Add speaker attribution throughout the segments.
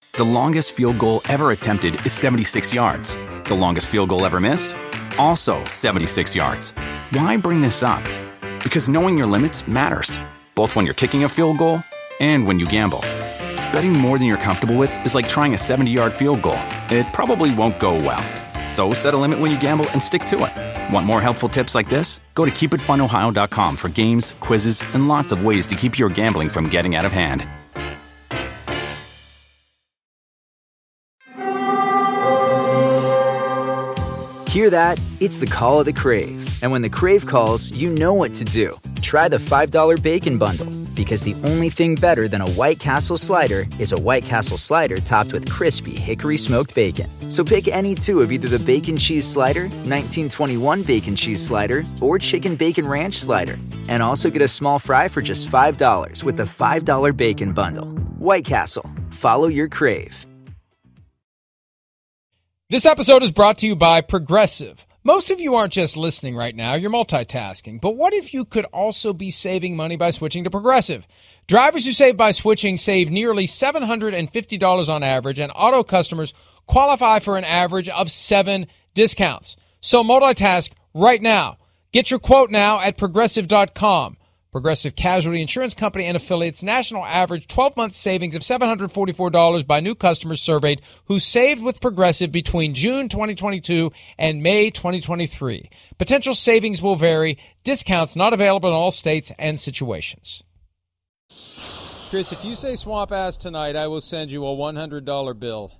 Speaker 1: The longest field goal ever attempted is 76 yards. The longest field goal ever missed? Also 76 yards. Why bring this up? Because knowing your limits matters, both when you're kicking a field goal and when you gamble. Betting more than you're comfortable with is like trying a 70-yard field goal. It probably won't go well. So set a limit when you gamble and stick to it. Want more helpful tips like this? Go to keepitfunohio.com for games, quizzes, and lots of ways to keep your gambling from getting out of hand.
Speaker 2: Hear that? It's the call of the Crave. And when the Crave calls, you know what to do. Try the $5 Bacon Bundle. Because the only thing better than a White Castle slider is a White Castle slider topped with crispy hickory smoked bacon. So pick any two of either the Bacon Cheese Slider, 1921 Bacon Cheese Slider, or Chicken Bacon Ranch Slider. And also get a small fry for just $5 with the $5 Bacon Bundle. White Castle. Follow your Crave.
Speaker 3: This episode is brought to you by Progressive. Most of you aren't just listening right now, you're multitasking. But what if you could also be saving money by switching to Progressive? Drivers who save by switching save nearly $750 on average, and auto customers qualify for an average of 7 discounts. So multitask right now. Get your quote now at Progressive.com. Progressive Casualty Insurance Company and affiliates national average 12-month savings of $744 by new customers surveyed who saved with Progressive between June 2022 and May 2023. Potential savings will vary. Discounts not available in all states and situations. Chris, if you say swamp ass tonight, I will send you a $100 bill.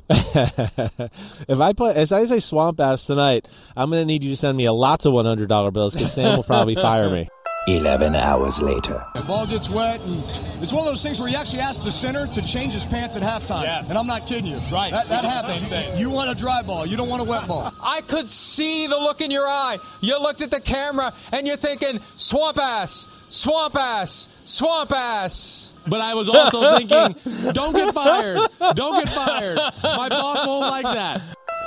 Speaker 4: If I say swamp ass tonight, I'm going to need you to send me lots of $100 bills because Sam will probably fire me.
Speaker 5: 11 hours later.
Speaker 6: The ball gets wet, and it's one of those things where you actually ask the center to change his pants at halftime. Yes. And I'm not kidding you.
Speaker 3: Right.
Speaker 6: That happens. You want a dry ball. You don't want a wet ball.
Speaker 3: I could see the look in your eye. You looked at the camera, and you're thinking, swamp ass, swamp ass, swamp ass.
Speaker 4: But I was also thinking, don't get fired. Don't get fired. My boss won't like that.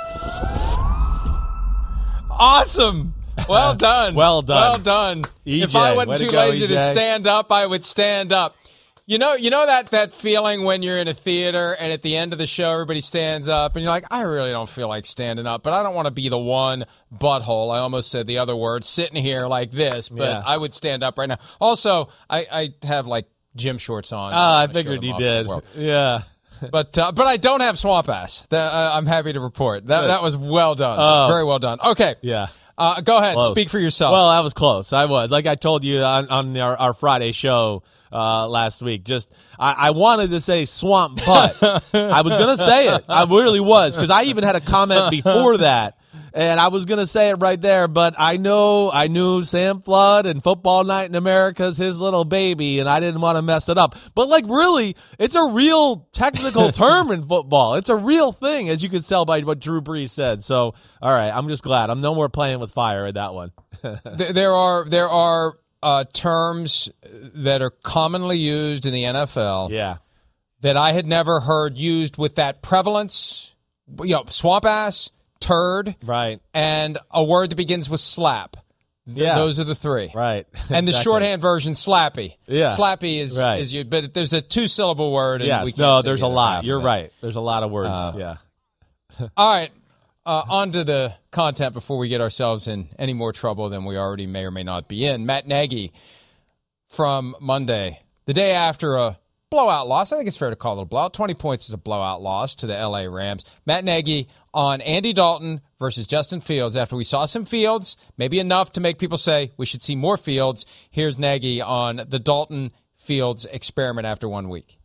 Speaker 3: Awesome. Well done.
Speaker 4: Well done.
Speaker 3: Well done.
Speaker 4: EJ,
Speaker 3: if I wasn't too lazy
Speaker 4: EJ.
Speaker 3: to stand up, I would stand up. You know that feeling when you're in a theater and at the end of the show everybody stands up and you're like, I really don't feel like standing up, but I don't want to be the one butthole. I almost said the other word, sitting here like this, but
Speaker 4: Yeah.
Speaker 3: I would stand up right now. Also, I have like gym shorts on.
Speaker 4: I figured you did. Yeah.
Speaker 3: But I don't have swamp ass. I'm happy to report. That was well done. Very well done. Okay.
Speaker 4: Yeah.
Speaker 3: Go ahead.
Speaker 4: Close.
Speaker 3: Speak for yourself.
Speaker 4: Well, that was close. I was. Like I told you on our Friday show last week, I wanted to say swamp butt. I was going to say it. I really was, because I even had a comment before that, and I was going to say it right there, but I knew Sam Flood and Football Night in America is his little baby, and I didn't want to mess it up. But, like, really, it's a real technical term in football. It's a real thing, as you can tell by what Drew Brees said. So, all right, I'm just glad. I'm no more playing with fire at that one.
Speaker 3: There are terms that are commonly used in the NFL
Speaker 4: Yeah.
Speaker 3: that I had never heard used with that prevalence. Swamp ass, turd,
Speaker 4: Right.
Speaker 3: and a word that begins with slap.
Speaker 4: Yeah.
Speaker 3: Those are the three.
Speaker 4: Right.
Speaker 3: And the
Speaker 4: Exactly.
Speaker 3: shorthand version, slappy.
Speaker 4: Yeah.
Speaker 3: Slappy is
Speaker 4: Right.
Speaker 3: is you, but there's a 2-syllable word. And we
Speaker 4: Yes.
Speaker 3: can't
Speaker 4: No,
Speaker 3: say
Speaker 4: there's a
Speaker 3: either
Speaker 4: lot.
Speaker 3: half of
Speaker 4: You're
Speaker 3: it.
Speaker 4: right. There's a lot of words. Yeah.
Speaker 3: All right. On to the content before we get ourselves in any more trouble than we already may or may not be in. Matt Nagy from Monday, the day after a blowout loss. I think it's fair to call it a blowout. 20 points is a blowout loss to the L.A. Rams. Matt Nagy on Andy Dalton versus Justin Fields. After we saw some Fields, maybe enough to make people say we should see more Fields, here's Nagy on the Dalton-Fields experiment after 1 week.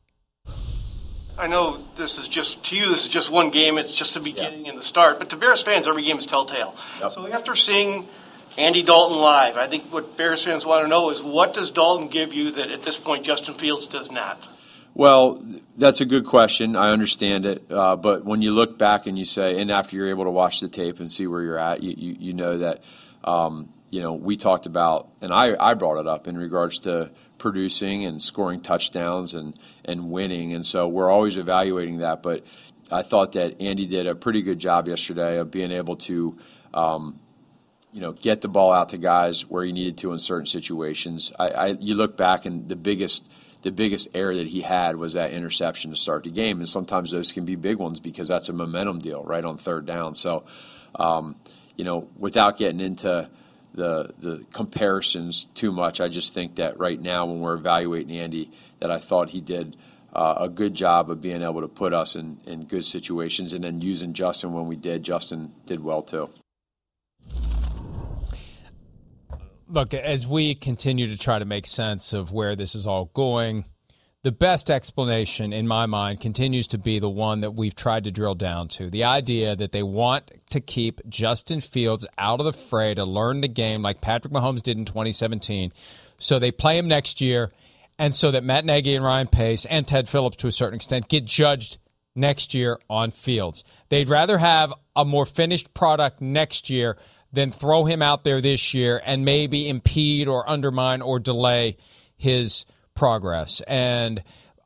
Speaker 7: I know this is just one game. It's just the beginning and the start. But to Bears fans, every game is telltale. Yep. So after seeing Andy Dalton live, I think what Bears fans want to know is, what does Dalton give you that at this point Justin Fields does not?
Speaker 8: Well, that's a good question. I understand it. But when you look back and you say, and after you're able to watch the tape and see where you're at, you know that, we talked about, and I brought it up in regards to producing and scoring touchdowns and winning. And so we're always evaluating that. But I thought that Andy did a pretty good job yesterday of being able to, get the ball out to guys where he needed to in certain situations. You look back, and the biggest the biggest error that he had was that interception to start the game. And sometimes those can be big ones because that's a momentum deal right on third down. So, without getting into the comparisons too much, I just think that right now when we're evaluating Andy, that I thought he did a good job of being able to put us in good situations, and then using Justin when we did. Justin did well too.
Speaker 3: Look, as we continue to try to make sense of where this is all going, the best explanation in my mind continues to be the one that we've tried to drill down to. The idea that they want to keep Justin Fields out of the fray to learn the game like Patrick Mahomes did in 2017. So they play him next year, and so that Matt Nagy and Ryan Pace and Ted Phillips to a certain extent get judged next year on Fields. They'd rather have a more finished product next year than throw him out there this year and maybe impede or undermine or delay his progress. And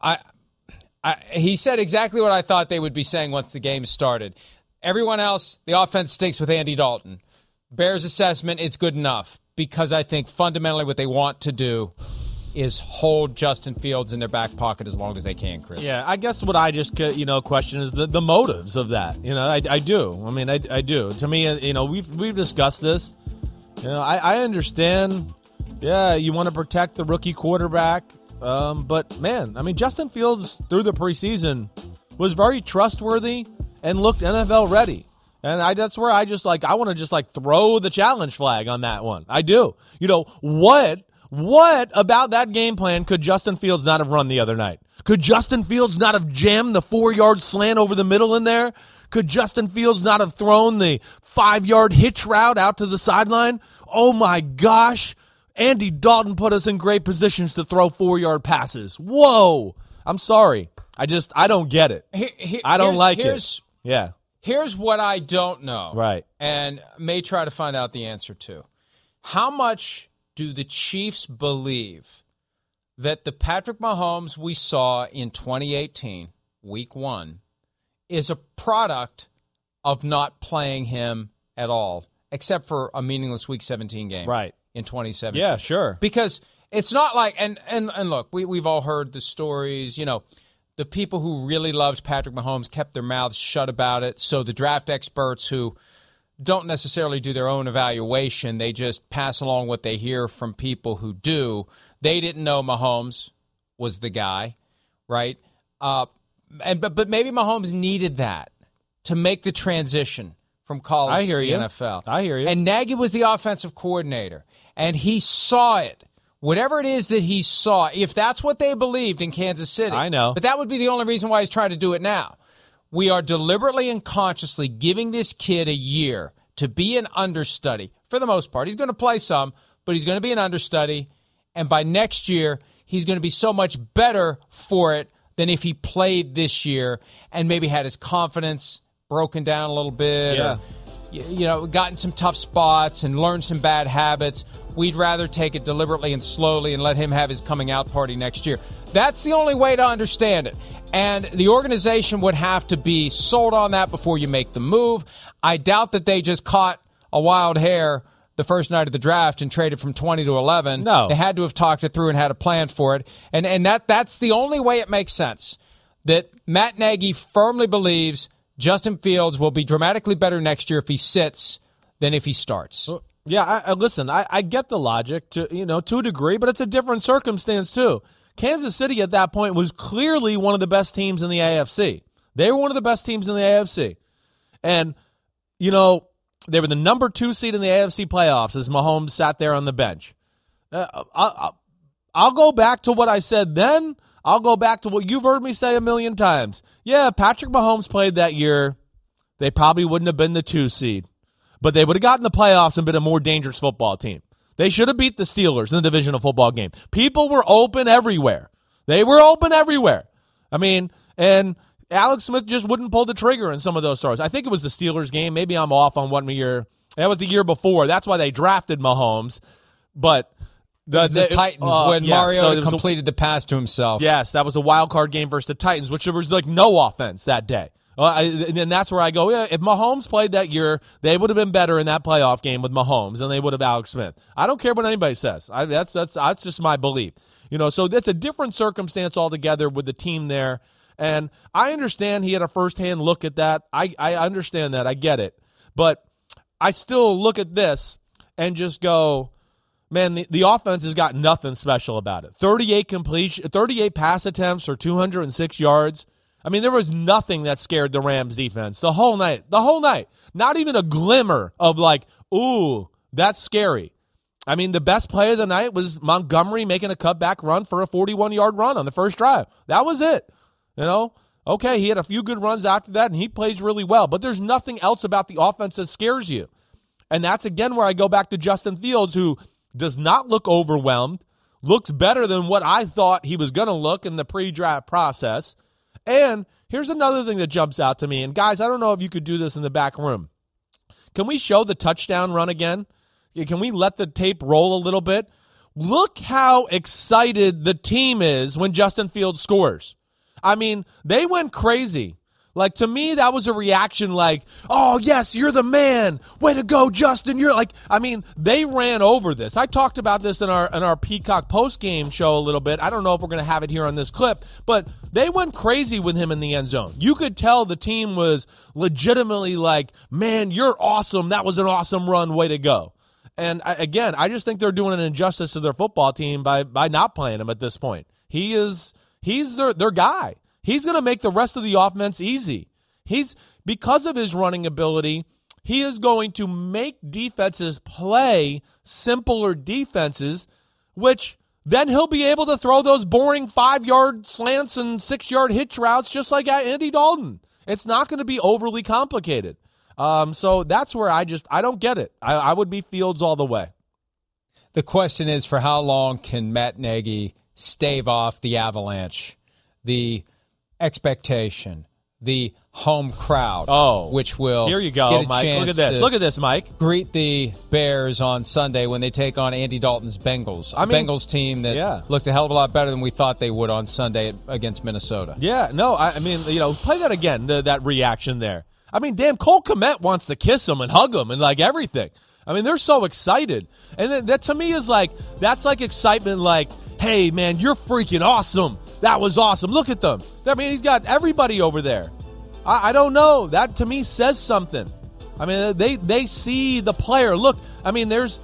Speaker 3: he said exactly what I thought they would be saying once the game started. Everyone else, the offense stinks with Andy Dalton. Bears assessment, it's good enough, because I think fundamentally what they want to do is hold Justin Fields in their back pocket as long as they can, Chris.
Speaker 4: Yeah, I guess what I just question is the motives of that. I do. I mean, I do. To me, we've discussed this. I understand. Yeah, you want to protect the rookie quarterback, but man, I mean, Justin Fields through the preseason was very trustworthy and looked NFL ready. And that's where I want to just throw the challenge flag on that one. I do. What about that game plan could Justin Fields not have run the other night? Could Justin Fields not have jammed the 4-yard slant over the middle in there? Could Justin Fields not have thrown the 5-yard hitch route out to the sideline? Oh my gosh. Andy Dalton put us in great positions to throw 4-yard passes. Whoa. I'm sorry. I don't get it. I don't like it. Yeah.
Speaker 3: Here's what I don't know.
Speaker 4: Right.
Speaker 3: And may try to find out the answer to. How much do the Chiefs believe that the Patrick Mahomes we saw in 2018, week 1, is a product of not playing him at all, except for a meaningless week 17 game in 2017?
Speaker 4: Yeah, sure.
Speaker 3: Because it's not like, and look, we've all heard the stories, the people who really loved Patrick Mahomes kept their mouths shut about it, so the draft experts who don't necessarily do their own evaluation. They just pass along what they hear from people who do. They didn't know Mahomes was the guy, right? But maybe Mahomes needed that to make the transition from college to the NFL.
Speaker 4: I hear you.
Speaker 3: And Nagy was the offensive coordinator, and he saw it. Whatever it is that he saw, if that's what they believed in Kansas City.
Speaker 4: I know.
Speaker 3: But that would be the only reason why he's trying to do it now. We are deliberately and consciously giving this kid a year to be an understudy. For the most part, he's going to play some, but he's going to be an understudy. And by next year, he's going to be so much better for it than if he played this year and maybe had his confidence broken down a little bit.
Speaker 4: Yeah.
Speaker 3: Or, gotten some tough spots and learned some bad habits. We'd rather take it deliberately and slowly and let him have his coming out party next year. That's the only way to understand it. And the organization would have to be sold on that before you make the move. I doubt that they just caught a wild hare the first night of the draft and traded from 20 to 11.
Speaker 4: No.
Speaker 3: They had to have talked it through and had a plan for it. And that's the only way it makes sense. That Matt Nagy firmly believes Justin Fields will be dramatically better next year if he sits than if he starts.
Speaker 4: Yeah, listen, I get the logic to a degree, but it's a different circumstance too. Kansas City at that point was clearly one of the best teams in the AFC. They were one of the best teams in the AFC. And, they were the number 2 seed in the AFC playoffs as Mahomes sat there on the bench. I'll go back to what I said then. I'll go back to what you've heard me say a million times. Yeah, Patrick Mahomes played that year. They probably wouldn't have been the 2 seed. But they would have gotten the playoffs and been a more dangerous football team. They should have beat the Steelers in the divisional football game. People were open everywhere. They were open everywhere. I mean, and Alex Smith just wouldn't pull the trigger in some of those stars. I think it was the Steelers game. Maybe I'm off on one year. That was the year before. That's why they drafted Mahomes. But
Speaker 3: the Titans when Mario completed the pass to himself.
Speaker 4: Yes, that was a wild card game versus the Titans, which there was no offense that day. And that's where I go, yeah, if Mahomes played that year, they would have been better in that playoff game with Mahomes than they would have Alex Smith. I don't care what anybody says. That's just my belief. So that's a different circumstance altogether with the team there. And I understand he had a firsthand look at that. I understand that. I get it. But I still look at this and just go, man, the offense has got nothing special about it. 38 pass attempts for 206 yards. I mean, there was nothing that scared the Rams defense the whole night. Not even a glimmer of like, ooh, that's scary. I mean, the best play of the night was Montgomery making a cutback run for a 41-yard run on the first drive. That was it. Okay, he had a few good runs after that, and he plays really well. But there's nothing else about the offense that scares you. And that's, again, where I go back to Justin Fields, who does not look overwhelmed, looks better than what I thought he was going to look in the pre-draft process. And here's another thing that jumps out to me. And, guys, I don't know if you could do this in the back room. Can we show the touchdown run again? Can we let the tape roll a little bit? Look how excited the team is when Justin Fields scores. I mean, they went crazy. Like, to me, that was a reaction like, oh, yes, you're the man. Way to go, Justin. You're like, I mean, they ran over this. I talked about this in our Peacock post-game show a little bit. I don't know if we're going to have it here on this clip, but they went crazy with him in the end zone. You could tell the team was legitimately like, man, you're awesome. That was an awesome run. Way to go. And, I just think they're doing an injustice to their football team by not playing him at this point. He's their guy. He's going to make the rest of the offense easy. Because of his running ability, he is going to make defenses play simpler defenses, which then he'll be able to throw those boring 5-yard slants and 6-yard hitch routes just like Andy Dalton. It's not going to be overly complicated. So that's where I don't get it. I would be Fields all the way.
Speaker 3: The question is, for how long can Matt Nagy stave off the avalanche, the expectation, the home crowd, which will
Speaker 4: here you go,
Speaker 3: get a
Speaker 4: Mike.
Speaker 3: chance
Speaker 4: Look at this, Mike.
Speaker 3: Greet the Bears on Sunday when they take on Andy Dalton's Bengals. Bengals team that looked a hell of a lot better than we thought they would on Sunday against Minnesota.
Speaker 4: Yeah, no, I mean, play that again, that reaction there. I mean, damn, Cole Kmet wants to kiss him and hug him and like everything. I mean, they're so excited. And that to me is like, that's like excitement like, hey, man, you're freaking awesome. That was awesome. Look at them. I mean, he's got everybody over there. I don't know. That to me says something. I mean, they see the player. Look, I mean, there's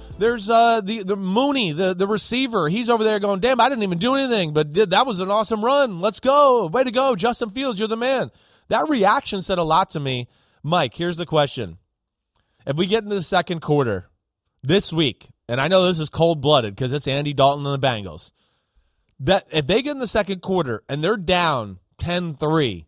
Speaker 4: the Mooney, the receiver. He's over there going, damn, I didn't even do anything, but that was an awesome run. Let's go. Way to go, Justin Fields. You're the man. That reaction said a lot to me. Mike, here's the question. If we get into the second quarter this week, and I know this is cold-blooded because it's Andy Dalton and the Bengals, that if they get in the second quarter and they're down 10-3,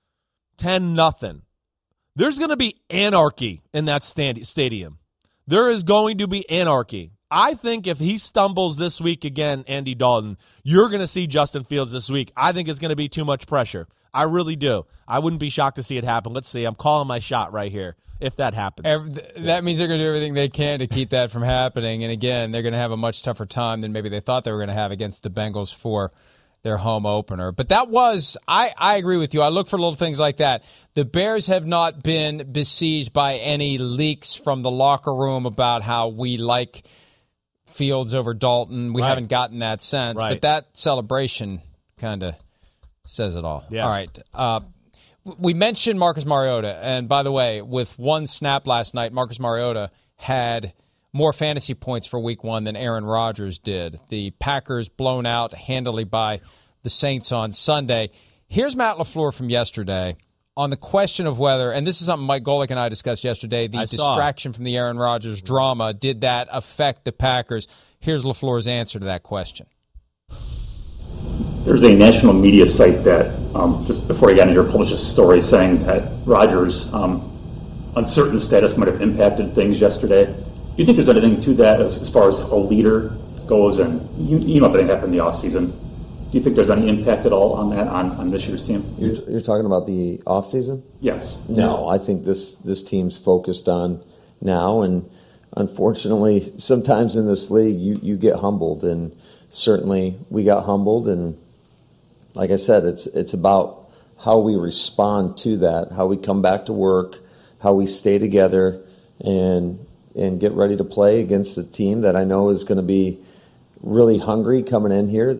Speaker 4: 10-0, there's going to be anarchy in that stadium. There is going to be anarchy. I think if he stumbles this week again, Andy Dalton, you're going to see Justin Fields this week. I think it's going to be too much pressure. I really do. I wouldn't be shocked to see it happen. Let's see. I'm calling my shot right here if that happens.
Speaker 3: That means they're going to do everything they can to keep that from happening. And, again, they're going to have a much tougher time than maybe they thought they were going to have against the Bengals for their home opener. But that was, I agree with you. I look for little things like that. The Bears have not been besieged by any leaks from the locker room about how we like Fields over Dalton. We haven't gotten that sense. But that celebration kind of says it all.
Speaker 4: Yeah.
Speaker 3: All right. We mentioned Marcus Mariota. And, by the way, with one snap last night, Marcus Mariota had more fantasy points for week one than Aaron Rodgers did. The Packers blown out handily by the Saints on Sunday. Here's Matt LaFleur from yesterday on the question of whether, and this is something Mike Golick and I discussed yesterday, the distraction from the Aaron Rodgers drama, did that affect the Packers? Here's LaFleur's answer to that question.
Speaker 9: There's a national media site that, just before he got in here, published a story saying that Rodgers' uncertain status might have impacted things yesterday. Do you think there's anything to that as far as a leader goes? And you know everything happened in the offseason. Do you think there's any impact at all on that, on this year's team?
Speaker 10: You're talking about the offseason?
Speaker 9: Yes.
Speaker 10: No, I think this team's focused on now, and unfortunately, sometimes in this league, you get humbled, and certainly we got humbled, and like I said, it's about how we respond to that, how we come back to work, how we stay together and get ready to play against a team that I know is going to be really hungry coming in here.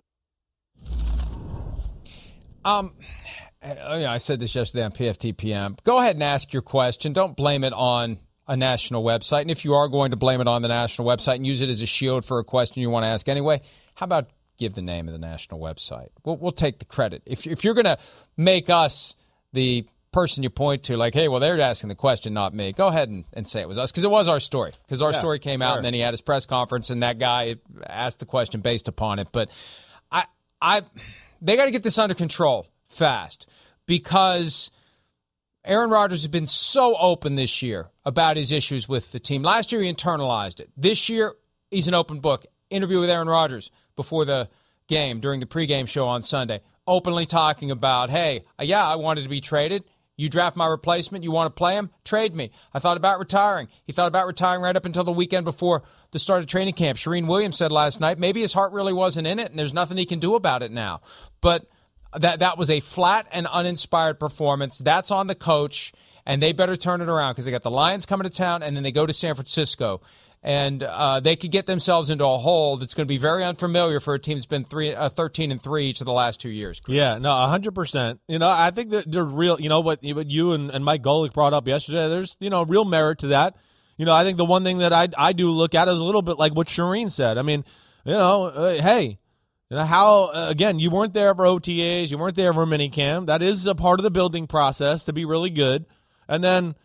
Speaker 3: I said this yesterday on PFTPM. Go ahead and ask your question. Don't blame it on a national website. And if you are going to blame it on the national website and use it as a shield for a question you want to ask anyway, how about give the name of the national website? We'll take the credit. If you're going to make us the person you point to, like, hey, well, they're asking the question, not me, go ahead and say it was us, because it was our story. Because our story came out, and then he had his press conference, and that guy asked the question based upon it. But they got to get this under control fast, because Aaron Rodgers has been so open this year about his issues with the team. Last year, he internalized it. This year, he's an open book. Interview with Aaron Rodgers before the game, during the pregame show on Sunday, openly talking about, hey, I wanted to be traded. You draft my replacement. You want to play him? Trade me. I thought about retiring. He thought about retiring right up until the weekend before the start of training camp. Shereen Williams said last night, maybe his heart really wasn't in it, and there's nothing he can do about it now. But that was a flat and uninspired performance. That's on the coach, and they better turn it around, because they got the Lions coming to town, and then they go to San Francisco. And they could get themselves into a hole that's going to be very unfamiliar for a team that's been 13-3 each of the last 2 years. Chris.
Speaker 4: Yeah, no, 100%. I think that there's real, what you and Mike Golick brought up yesterday, there's, real merit to that. I think the one thing that I do look at is a little bit like what Shereen said. I mean, hey, how, again, you weren't there for OTAs, you weren't there for minicamp. That is a part of the building process to be really good. And then,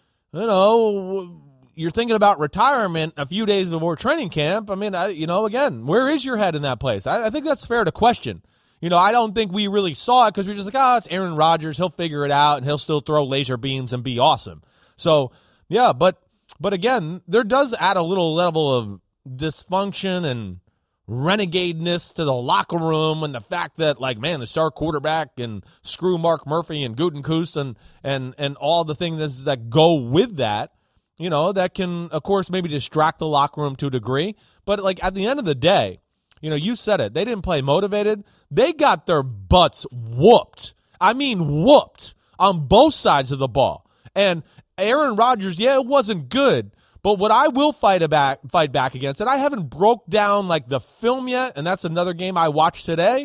Speaker 4: you're thinking about retirement a few days before training camp. I mean, again, where is your head in that place? I think that's fair to question. I don't think we really saw it, because we're just like, it's Aaron Rodgers. He'll figure it out, and he'll still throw laser beams and be awesome. So, yeah, but again, there does add a little level of dysfunction and renegadeness to the locker room, and the fact that, the star quarterback and screw Mark Murphy and Gutekunst and all the things that go with that. That can, of course, maybe distract the locker room to a degree. But, at the end of the day, you said it. They didn't play motivated. They got their butts whooped. I mean whooped on both sides of the ball. And Aaron Rodgers, it wasn't good. But what I will fight back against, and I haven't broke down, the film yet, and that's another game I watched today,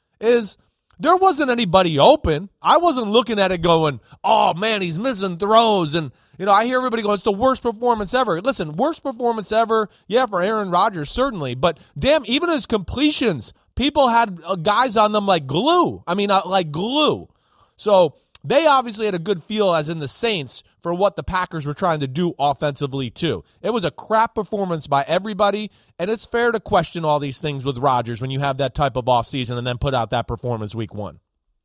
Speaker 4: is there wasn't anybody open. I wasn't looking at it going, oh, man, he's missing throws, and I hear everybody going, it's the worst performance ever. Listen, worst performance ever, for Aaron Rodgers, certainly. But, damn, even his completions, people had guys on them like glue. I mean, like glue. So they obviously had a good feel, as in the Saints, for what the Packers were trying to do offensively, too. It was a crap performance by everybody, and it's fair to question all these things with Rodgers when you have that type of offseason and then put out that performance week one.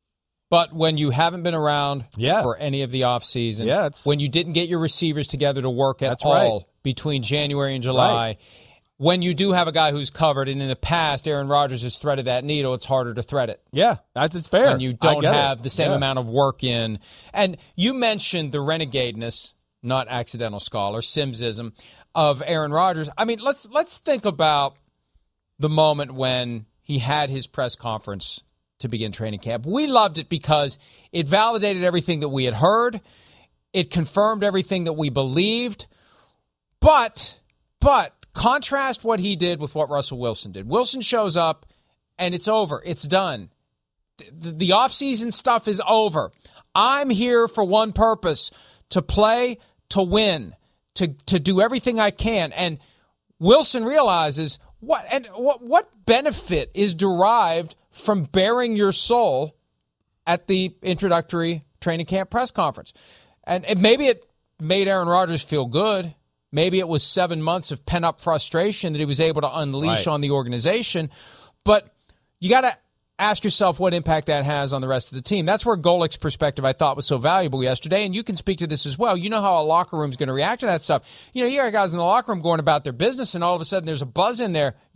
Speaker 3: But when you haven't been around for any of the offseason, when you didn't get your receivers together to work at all between January and July, when you do have a guy who's covered, and in the past Aaron Rodgers has threaded that needle, it's harder to thread it.
Speaker 4: Yeah, it's fair.
Speaker 3: When you don't have the same amount of work in. And you mentioned the renegadeness, not accidental scholar, Simsism, of Aaron Rodgers. I mean, let's think about the moment when he had his press conference to begin training camp. We loved it because it validated everything that we had heard. It confirmed everything that we believed. But contrast what he did with what Russell Wilson did. Wilson shows up, and it's over. It's done. The offseason stuff is over. I'm here for one purpose, to play, to win, to do everything I can. And Wilson realizes what benefit is derived from bearing your soul at the introductory training camp press conference. And maybe it made Aaron Rodgers feel good. Maybe it was 7 months of pent-up frustration that he was able to unleash on the organization. But you got to ask yourself what impact that has on the rest of the team. That's where Golick's perspective, I thought, was so valuable yesterday, and you can speak to this as well. You know how a locker room's going to react to that stuff. You got guys in the locker room going about their business, and all of a sudden there's a buzz in there.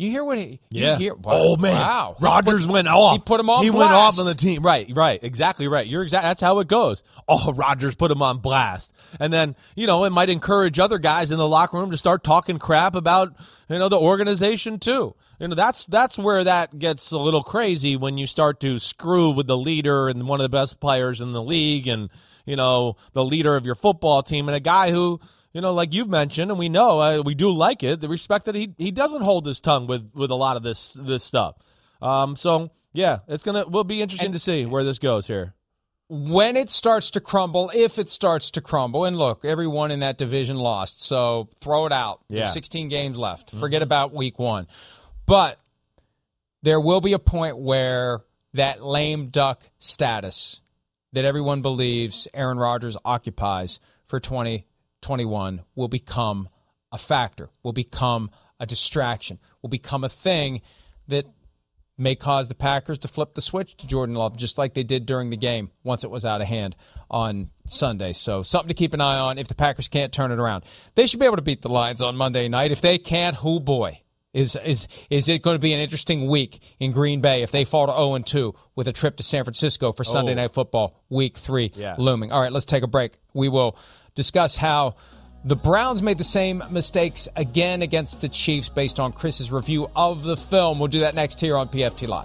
Speaker 3: You hear what he?
Speaker 4: Yeah.
Speaker 3: You hear,
Speaker 4: oh man!
Speaker 3: Wow!
Speaker 4: Rodgers went off.
Speaker 3: He put him on.
Speaker 4: He
Speaker 3: blast.
Speaker 4: went off on the team. Right. Exactly right. That's how it goes. Oh, Rodgers put him on blast, and then it might encourage other guys in the locker room to start talking crap about the organization too. That's where that gets a little crazy when you start to screw with the leader and one of the best players in the league, and the leader of your football team, and a guy who. Like you've mentioned, and we know we do like it, the respect that he doesn't hold his tongue with a lot of this stuff. So yeah, will be interesting to see where this goes here.
Speaker 3: When it starts to crumble, if it starts to crumble, and look, everyone in that division lost, so throw it out.
Speaker 4: Yeah.
Speaker 3: There's 16 games left. Forget about week 1. But there will be a point where that lame duck status that everyone believes Aaron Rodgers occupies for 2021 will become a factor, will become a distraction, will become a thing that may cause the Packers to flip the switch to Jordan Love, just like they did during the game once it was out of hand on Sunday. So something to keep an eye on if the Packers can't turn it around. They should be able to beat the Lions on Monday night. If they can't, oh boy. Is it going to be an interesting week in Green Bay if they fall to 0-2 with a trip to San Francisco for Sunday Night Football, Week 3 looming? All right, let's take a break. We will discuss how the Browns made the same mistakes again against the Chiefs based on Chris's review of the film. We'll do that next here on PFT Live.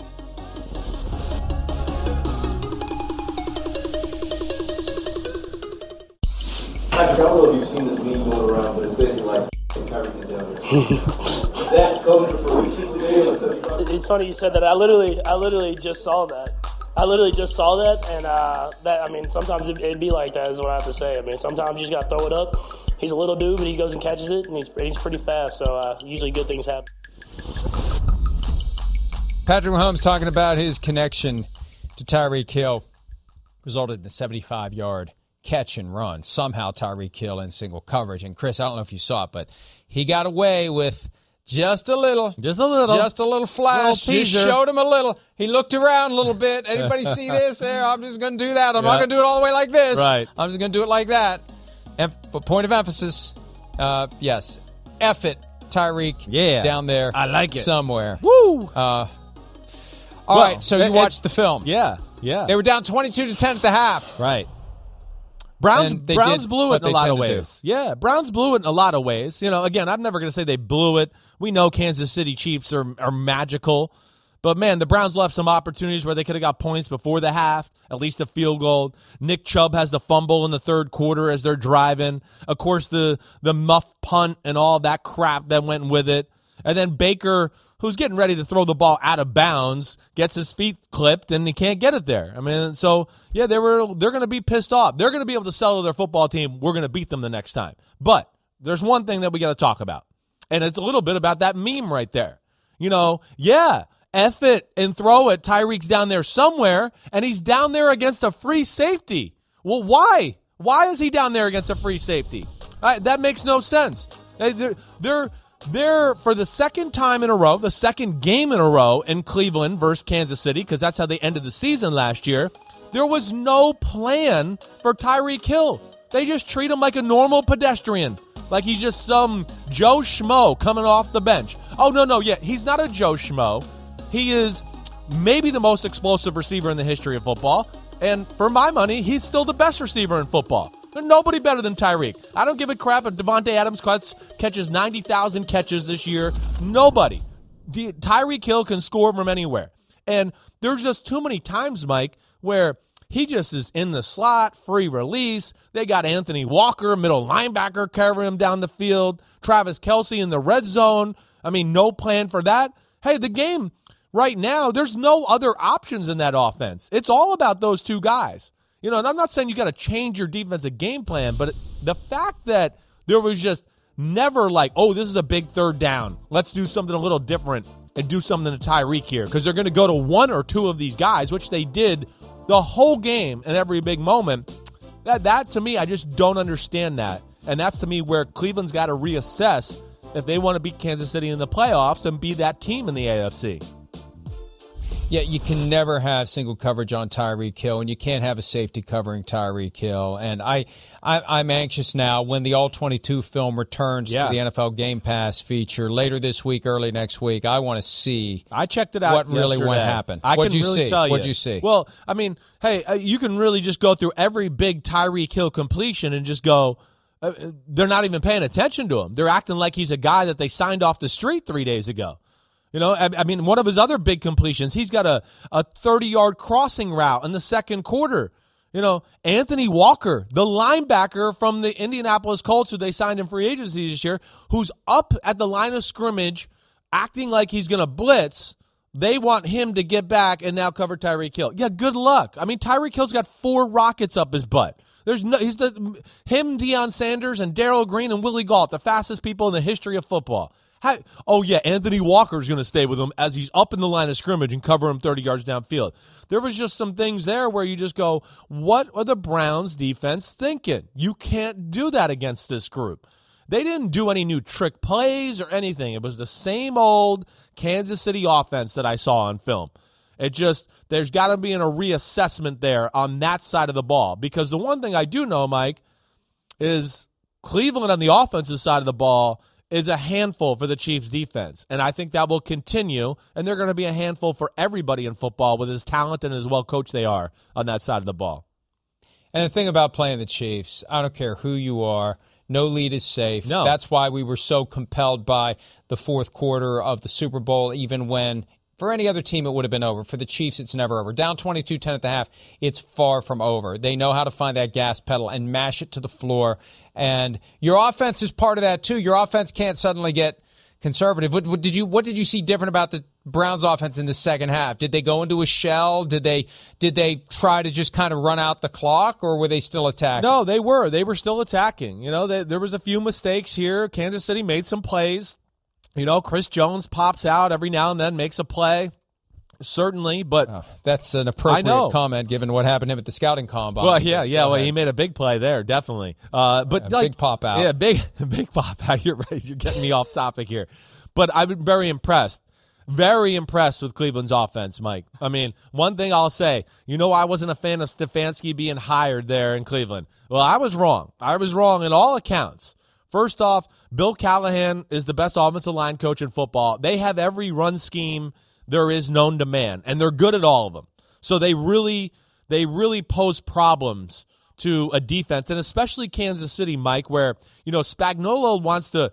Speaker 11: I don't know if you've seen this meme going around, but it's basically like Tyreek down there. That going to fruition today on 75.
Speaker 12: It's funny you said that. I literally just saw that. And sometimes it'd be like that is what I have to say. Sometimes you just got to throw it up. He's a little dude, but he goes and catches it, and he's pretty fast, so usually good things happen.
Speaker 3: Patrick Mahomes talking about his connection to Tyreek Hill resulted in a 75-yard catch and run. Somehow Tyreek Hill in single coverage. And Chris, I don't know if you saw it, but he got away with just a little flash. Just showed him a little. He looked around a little bit. Anybody see this? There, I'm just going to do that. I'm not going to do it all the way like this.
Speaker 4: Right.
Speaker 3: I'm just going to do it like that. And for point of emphasis, yes, F it, Tyreek, down there.
Speaker 4: I like it.
Speaker 3: Somewhere.
Speaker 4: Woo!
Speaker 3: All right, so you watched the film.
Speaker 4: Yeah.
Speaker 3: They were down 22-10 at the half.
Speaker 4: Right. Browns blew it in a lot of ways. Yeah, Browns blew it in a lot of ways. Again, I'm never going to say they blew it. We know Kansas City Chiefs are magical. But, man, the Browns left some opportunities where they could have got points before the half, at least a field goal. Nick Chubb has the fumble in the third quarter as they're driving. Of course, the muff punt and all that crap that went with it. And then Baker, who's getting ready to throw the ball out of bounds, gets his feet clipped, and he can't get it there. So, yeah, they're going to be pissed off. They're going to be able to sell to their football team, we're going to beat them the next time. But there's one thing that we got to talk about, and it's a little bit about that meme right there. F it and throw it. Tyreek's down there somewhere, and he's down there against a free safety. Well, why? Why is he down there against a free safety? That makes no sense. They're for the second time in a row, the second game in a row in Cleveland versus Kansas City, because that's how they ended the season last year. There was no plan for Tyreek Hill. They just treat him like a normal pedestrian, like he's just some Joe Schmo coming off the bench. Oh, no, he's not a Joe Schmo. He is maybe the most explosive receiver in the history of football. And for my money, he's still the best receiver in football. There's nobody better than Tyreek. I don't give a crap if Devontae Adams catches 90,000 catches this year. Nobody. Tyreek Hill can score from anywhere. And there's just too many times, Mike, where he just is in the slot, free release. They got Anthony Walker, middle linebacker, carrying him down the field. Travis Kelce in the red zone. No plan for that. Hey, the game right now, there's no other options in that offense. It's all about those two guys. And I'm not saying you got to change your defensive game plan, but the fact that there was just never like, oh, this is a big third down. Let's do something a little different and do something to Tyreek here, because they're going to go to one or two of these guys, which they did the whole game and every big moment. That to me, I just don't understand that. And that's to me where Cleveland's got to reassess if they want to beat Kansas City in the playoffs and be that team in the AFC.
Speaker 3: Yeah, you can never have single coverage on Tyreek Hill, and you can't have a safety covering Tyreek Hill. And I'm anxious now when the All-22 film returns to the NFL Game Pass feature later this week, early next week. I want to see.
Speaker 4: I checked it out.
Speaker 3: What really
Speaker 4: yesterday.
Speaker 3: what happened?
Speaker 4: What'd you
Speaker 3: see? What'd you see?
Speaker 4: Well, I mean, hey, you can really just go through every big Tyreek Hill completion and just go. They're not even paying attention to him. They're acting like he's a guy that they signed off the street 3 days ago. You know, I mean, one of his other big completions, he's got a 30-yard crossing route in the second quarter. You know, Anthony Walker, the linebacker from the Indianapolis Colts who they signed in free agency this year, who's up at the line of scrimmage acting like he's going to blitz. They want him to get back and now cover Tyreek Hill. Yeah, good luck. I mean, Tyreek Hill's got 4 rockets up his butt. Him, Deion Sanders, and Darryl Green and Willie Gault, the fastest people in the history of football. Anthony Walker's going to stay with him as he's up in the line of scrimmage and cover him 30 yards downfield. There was just some things there where you just go, what are the Browns defense thinking? You can't do that against this group. They didn't do any new trick plays or anything. It was the same old Kansas City offense that I saw on film. There's got to be a reassessment there on that side of the ball. Because the one thing I do know, Mike, is Cleveland on the offensive side of the ball is a handful for the Chiefs' defense. And I think that will continue, and they're going to be a handful for everybody in football with as talented and as well coached they are on that side of the ball.
Speaker 3: And the thing about playing the Chiefs, I don't care who you are, no lead is safe.
Speaker 4: No.
Speaker 3: That's why we were so compelled by the fourth quarter of the Super Bowl, even when for any other team it would have been over. For the Chiefs, it's never over. Down 22-10 at the half, it's far from over. They know how to find that gas pedal and mash it to the floor. And your offense is part of that, too. Your offense can't suddenly get conservative. What did you see different about the Browns' offense in the second half? Did they go into a shell? Did they try to just kind of run out the clock, or were they still attacking?
Speaker 4: No, they were. They were still attacking. You know, there was a few mistakes here. Kansas City made some plays. You know, Chris Jones pops out every now and then, makes a play. Certainly, but
Speaker 3: that's an appropriate comment given what happened to him at the scouting combine.
Speaker 4: Well, yeah. Well, he made a big play there, definitely. But
Speaker 3: big pop out.
Speaker 4: Yeah, big pop out. You're right. You're getting me off topic here. But I've been very impressed with Cleveland's offense, Mike. I mean, one thing I'll say, I wasn't a fan of Stefanski being hired there in Cleveland. Well, I was wrong. I was wrong in all accounts. First off, Bill Callahan is the best offensive line coach in football. They have every run scheme there is known to man, and they're good at all of them. So they really pose problems to a defense, and especially Kansas City, Mike, where, Spagnuolo wants to,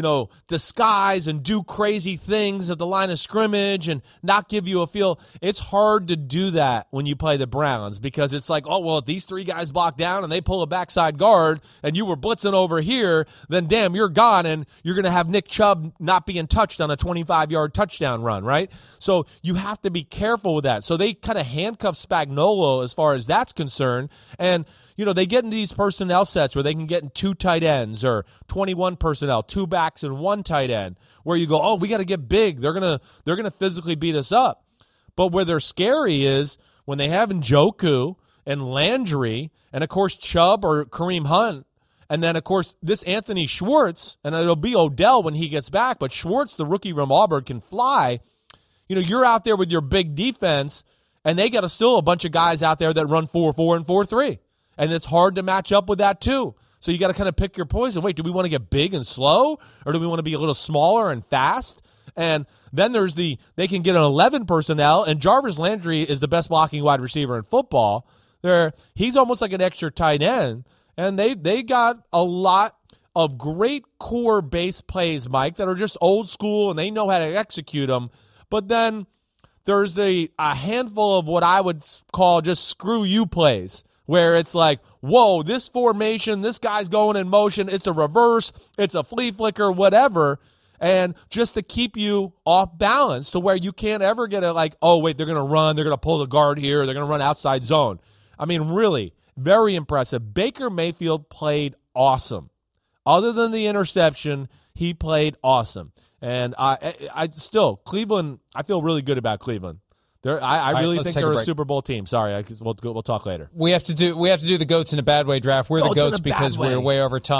Speaker 4: disguise and do crazy things at the line of scrimmage and not give you a feel. It's hard to do that when you play the Browns because it's like, oh, well, if these 3 guys block down and they pull a backside guard and you were blitzing over here, then damn, you're gone and you're going to have Nick Chubb not being touched on a 25-yard touchdown run, right? So you have to be careful with that. So they kind of handcuff Spagnuolo as far as that's concerned. And they get in these personnel sets where they can get in 2 tight ends or 21 personnel, 2 backs and 1 tight end, where you go, oh, we got to get big. They're gonna physically beat us up. But where they're scary is when they have Njoku and Landry and, of course, Chubb or Kareem Hunt, and then, of course, this Anthony Schwartz, and it'll be Odell when he gets back, but Schwartz, the rookie from Auburn, can fly. You're out there with your big defense, and they got still a bunch of guys out there that run 4-4 and 4-3. And it's hard to match up with that, too. So you got to kind of pick your poison. Wait, do we want to get big and slow, or do we want to be a little smaller and fast? And then there's they can get an 11 personnel, and Jarvis Landry is the best blocking wide receiver in football. He's almost like an extra tight end. And they got a lot of great core base plays, Mike, that are just old school, and they know how to execute them. But then there's a handful of what I would call just screw you plays, where it's like, whoa, this formation, this guy's going in motion, it's a reverse, it's a flea flicker, whatever, and just to keep you off balance to where you can't ever get it like, oh, wait, they're going to run, they're going to pull the guard here, they're going to run outside zone. I mean, really, very impressive. Baker Mayfield played awesome. Other than the interception, he played awesome. And I still, Cleveland, I feel really good about Cleveland. I really think they're a Super Bowl team. Sorry, we'll talk later.
Speaker 3: We have to do the goats in a bad way draft. We're the goats because we're way over time.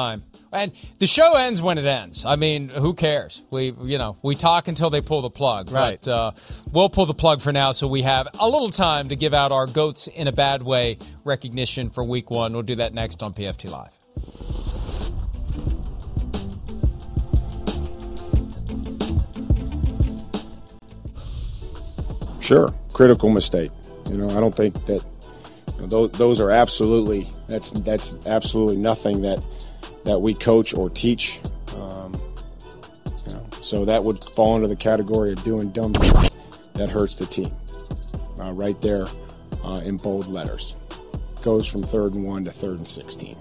Speaker 3: And the show ends when it ends. I mean, who cares? We talk until they pull the plug.
Speaker 4: Right.
Speaker 3: But, we'll pull the plug for now so we have a little time to give out our Goats in a Bad Way recognition for Week 1. We'll do that next on PFT Live.
Speaker 13: Sure. Critical mistake. I don't think that those are absolutely that's absolutely nothing that we coach or teach. So that would fall into the category of doing dumb shit that hurts the team. Right there in bold letters. Goes from 3rd and 1 to 3rd and 16.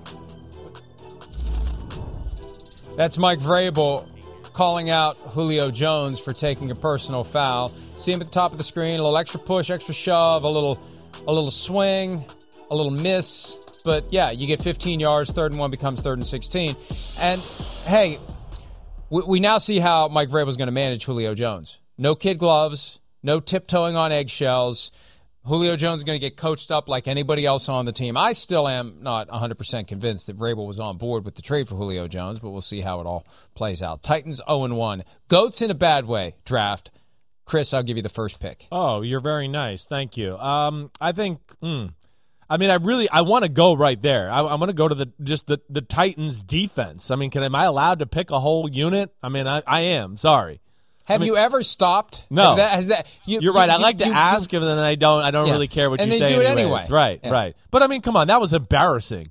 Speaker 3: That's Mike Vrabel calling out Julio Jones for taking a personal foul. See him at the top of the screen, a little extra push, extra shove, a little swing, a little miss. But, yeah, you get 15 yards, 3rd and 1 becomes 3rd and 16. And, hey, we now see how Mike Vrabel is going to manage Julio Jones. No kid gloves, no tiptoeing on eggshells. Julio Jones is going to get coached up like anybody else on the team. I still am not 100% convinced that Vrabel was on board with the trade for Julio Jones, but we'll see how it all plays out. Titans 0-1. Goats in a bad way draft. Chris, I'll give you the first pick.
Speaker 4: Oh, you're very nice. Thank you. I think I want to go right there. I want to go to the Titans defense. I mean, am I allowed to pick a whole unit? I mean, I am. Sorry.
Speaker 3: Have you ever stopped?
Speaker 4: No.
Speaker 3: You're
Speaker 4: right. I like to ask, and then I don't really care what you say.
Speaker 3: And they do it anyway.
Speaker 4: Right, right. But, I mean, come on. That was embarrassing.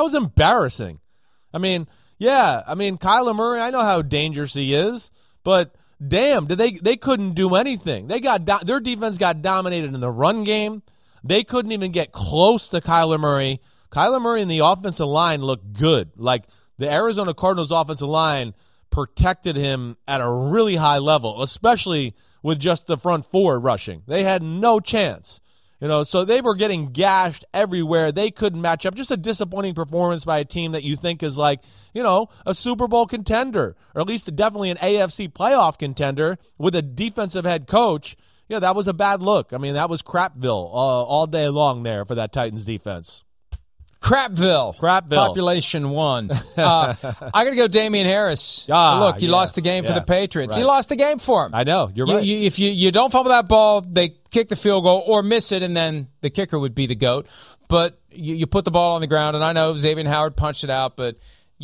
Speaker 4: I mean, yeah. I mean, Kyler Murray, I know how dangerous he is, but damn, they couldn't do anything. Their defense got dominated in the run game. They couldn't even get close to Kyler Murray. Kyler Murray and the offensive line looked good. Like, the Arizona Cardinals offensive line protected him at a really high level, especially with just the front four rushing. They had no chance. So they were getting gashed everywhere. They couldn't match up. Just a disappointing performance by a team that you think is like, a Super Bowl contender, or at least definitely an AFC playoff contender with a defensive head coach. Yeah, that was a bad look. I mean, that was crapville all day long there for that Titans defense.
Speaker 3: Crapville. Population 1. I got to go Damian Harris. Look, you lost the game for the Patriots.
Speaker 4: Right.
Speaker 3: You lost the game for him.
Speaker 4: I know. You're right.
Speaker 3: If you don't fumble that ball, they kick the field goal or miss it, and then the kicker would be the GOAT. But you put the ball on the ground, and I know Xavier Howard punched it out, but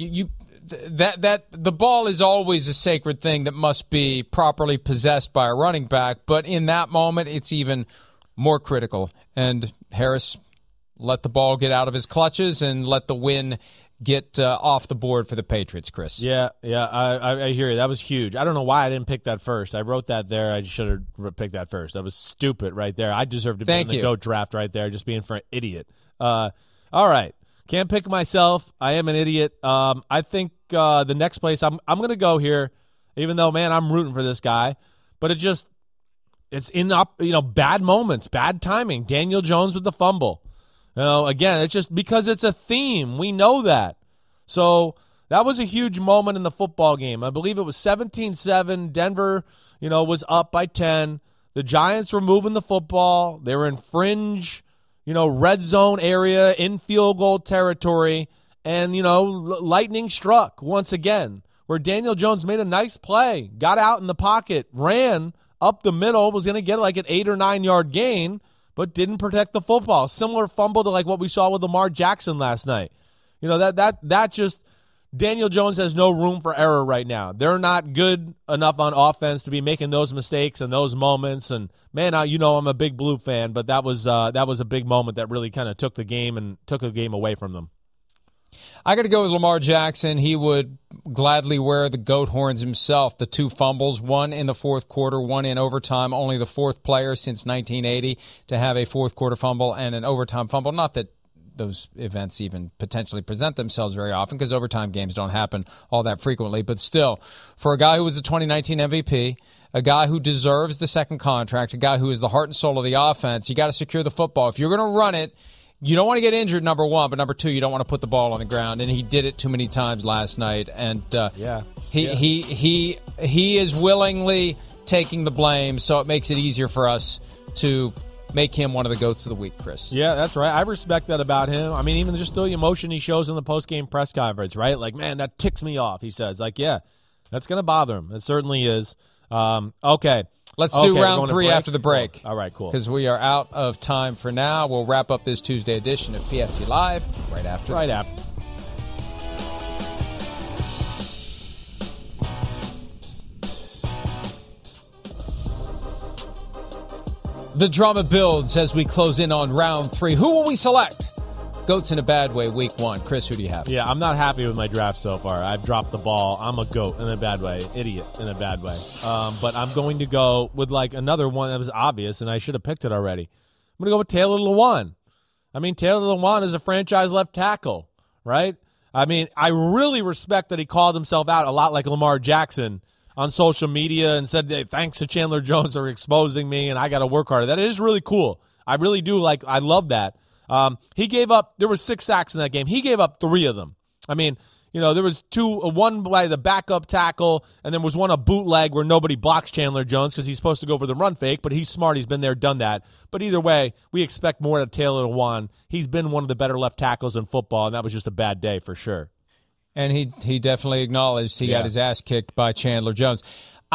Speaker 3: that the ball is always a sacred thing that must be properly possessed by a running back. But in that moment, it's even more critical. And Harris let the ball get out of his clutches and let the win get off the board for the Patriots, Chris.
Speaker 4: Yeah, I hear you. That was huge. I don't know why I didn't pick that first. I wrote that there. I should have picked that first. That was stupid right there. I deserve to be in the GOAT draft right there, just being for an idiot. All right. Can't pick myself. I am an idiot. I think the next place I'm going to go here, even though, man, I'm rooting for this guy, but it's in bad moments, bad timing. Daniel Jones with the fumble. Again, it's just because it's a theme. We know that. So that was a huge moment in the football game. I believe it was 17-7. Denver, was up by 10. The Giants were moving the football. They were in fringe, red zone area, in field goal territory. And, lightning struck once again, where Daniel Jones made a nice play, got out in the pocket, ran up the middle, was going to get like an 8 or 9 yard gain, but didn't protect the football. Similar fumble to like what we saw with Lamar Jackson last night. That just Daniel Jones has no room for error right now. They're not good enough on offense to be making those mistakes and those moments. And man, I'm a big Blue fan, but that was a big moment that really kind of took the game away from them.
Speaker 3: I got to go with Lamar Jackson. He would gladly wear the goat horns himself. The 2 fumbles, one in the fourth quarter, one in overtime. Only the 4th player since 1980 to have a fourth quarter fumble and an overtime fumble. Not that those events even potentially present themselves very often, because overtime games don't happen all that frequently. But still, for a guy who was a 2019 MVP, a guy who deserves the second contract, a guy who is the heart and soul of the offense, you got to secure the football. If you're going to run it, you don't want to get injured, number one, but number two, you don't want to put the ball on the ground. And he did it too many times last night. And he is willingly taking the blame, so it makes it easier for us to make him one of the GOATs of the week, Chris.
Speaker 4: Yeah, that's right. I respect that about him. I mean, even just the emotion he shows in the post-game press conference, right? Like, man, that ticks me off, he says. Like, yeah, that's going to bother him. It certainly is. Okay.
Speaker 3: Let's do round 3 after the break.
Speaker 4: All right, cool.
Speaker 3: Because we are out of time for now. We'll wrap up this Tuesday edition of PFT Live right after this. The drama builds as we close in on round 3. Who will we select? GOATs in a bad way, week 1. Chris, who do you have?
Speaker 4: Yeah, I'm not happy with my draft so far. I've dropped the ball. I'm a GOAT in a bad way. Idiot in a bad way. But I'm going to go with like another one that was obvious, and I should have picked it already. I'm going to go with Taylor Lewan. I mean, Taylor Lewan is a franchise left tackle, right? I mean, I really respect that he called himself out a lot like Lamar Jackson on social media and said, hey, thanks to Chandler Jones for exposing me, and I got to work harder. That is really cool. I really do I love that. He gave up, there were 6 sacks in that game. He gave up 3 of them. I mean, there was 2, one by the backup tackle, and then was one a bootleg where nobody blocks Chandler Jones because he's supposed to go for the run fake, but he's smart. He's been there, done that. But either way, we expect more out of Taylor Lewan. He's been one of the better left tackles in football, and that was just a bad day for sure.
Speaker 3: And he definitely acknowledged he got his ass kicked by Chandler Jones.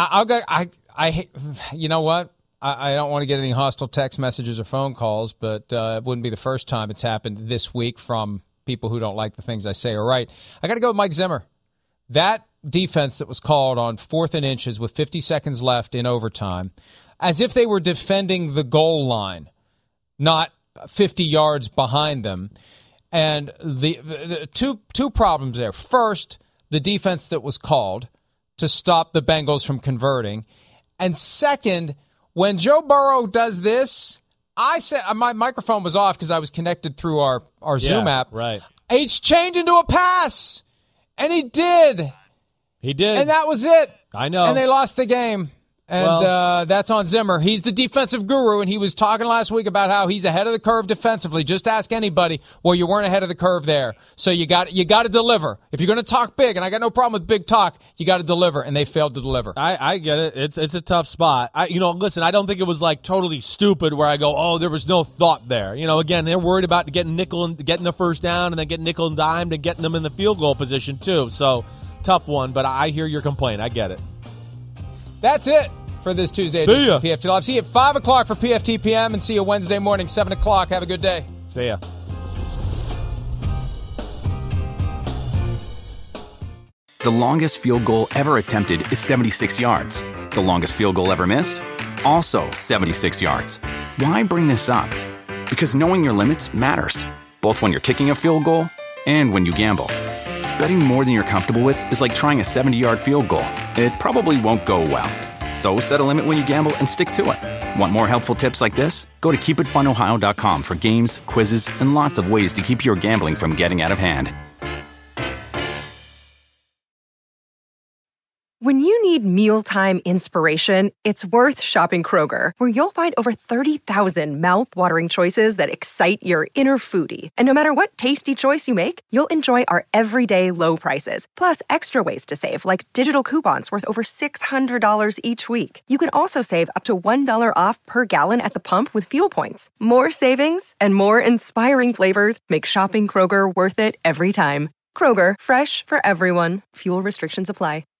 Speaker 3: You know what? I don't want to get any hostile text messages or phone calls, but it wouldn't be the first time it's happened this week from people who don't like the things I say or write. I got to go with Mike Zimmer. That defense that was called on 4th and inches with 50 seconds left in overtime, as if they were defending the goal line, not 50 yards behind them. And the two problems there. First, the defense that was called to stop the Bengals from converting. And second, when Joe Burrow does this, I said my microphone was off because I was connected through our Zoom app.
Speaker 4: Right.
Speaker 3: It's changed into a pass, and he did.
Speaker 4: He did.
Speaker 3: And that was it.
Speaker 4: I know.
Speaker 3: And they lost the game. And that's on Zimmer. He's the defensive guru, and he was talking last week about how he's ahead of the curve defensively. Just ask anybody. Well, you weren't ahead of the curve there. So you got to deliver. If you're going to talk big, and I got no problem with big talk, you got to deliver, and they failed to deliver.
Speaker 4: I get it. It's a tough spot. Listen, I don't think it was like totally stupid where I go, oh, there was no thought there. Again, they're worried about getting nickel and getting the first down, and then getting nickel and dimed and getting them in the field goal position too. So tough one, but I hear your complaint. I get it.
Speaker 3: That's it for this Tuesday edition of PFT Live. See you at 5 o'clock for PFT PM, and see you Wednesday morning, 7 o'clock. Have a good day.
Speaker 4: See ya.
Speaker 1: The longest field goal ever attempted is 76 yards. The longest field goal ever missed? Also 76 yards. Why bring this up? Because knowing your limits matters, both when you're kicking a field goal and when you gamble. Betting more than you're comfortable with is like trying a 70-yard field goal. It probably won't go well. So set a limit when you gamble and stick to it. Want more helpful tips like this? Go to keepitfunohio.com for games, quizzes, and lots of ways to keep your gambling from getting out of hand.
Speaker 14: When you need mealtime inspiration, it's worth shopping Kroger, where you'll find over 30,000 mouth-watering choices that excite your inner foodie. And no matter what tasty choice you make, you'll enjoy our everyday low prices, plus extra ways to save, like digital coupons worth over $600 each week. You can also save up to $1 off per gallon at the pump with fuel points. More savings and more inspiring flavors make shopping Kroger worth it every time. Kroger, fresh for everyone. Fuel restrictions apply.